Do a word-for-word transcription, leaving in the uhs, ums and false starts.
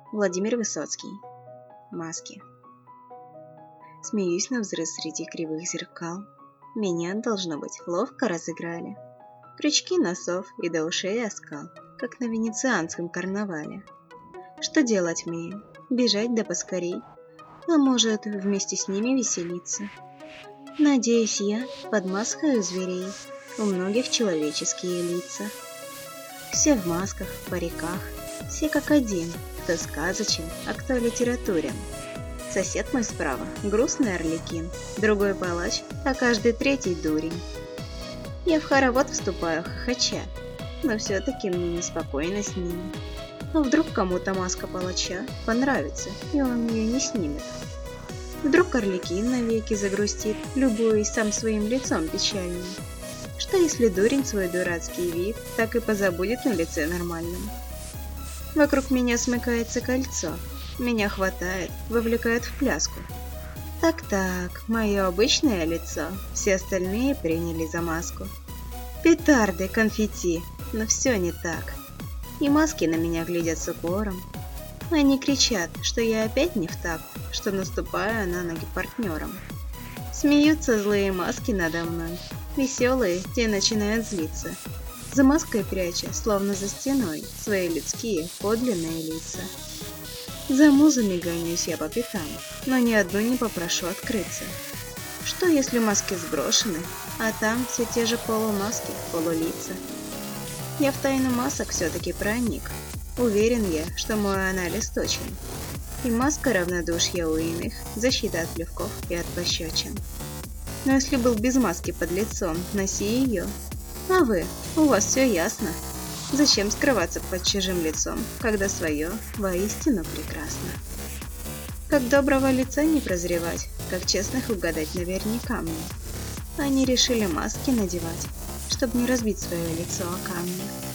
Владимир Высоцкий. Маски. Смеюсь навзрыд среди кривых зеркал. Меня, должно быть, ловко разыграли. Крючки носов и до ушей оскал, как на венецианском карнавале. Что делать мне? Бежать да поскорей? А может, вместе с ними веселиться? Надеюсь, я под маской зверей. У многих человеческие лица. Все в масках, в париках, все как один, кто сказочен, а кто литературен. Сосед мой справа — грустный арлекин, другой палач, а каждый третий дурень. Я в хоровод вступаю хохоча, но все-таки мне неспокойно с ними. А вдруг кому-то маска палача понравится, и он ее не снимет? Вдруг арлекин навеки загрустит, любуясь сам своим лицом печальным? Что если дурень свой дурацкий вид так и позабудет на лице нормальном? Вокруг меня смыкается кольцо, меня хватает, вовлекает в пляску. Так-так, мое обычное лицо, все остальные приняли за маску. Петарды, конфетти, но все не так. И маски на меня глядят с укором. Они кричат, что я опять не в такт, что наступаю на ноги партнерам. Смеются злые маски надо мной. Веселые, те начинают злиться, за маской пряча, словно за стеной, свои людские, подлинные лица. За музами гонюсь я по пятам, но ни одну не попрошу открыться. Что если маски сброшены, а там все те же полумаски, полулица? Я в тайну масок все-таки проник. Уверен я, что мой анализ точен. И маска равнодушья у иных, защита от плевков и от пощечин. Но если был без маски под лицом, носи ее. А вы, у вас все ясно. Зачем скрываться под чужим лицом, когда свое воистину прекрасно? Как доброго лица не прозревать, как честных угадать наверняка мне. Они решили маски надевать, чтобы не разбить свое лицо о камни.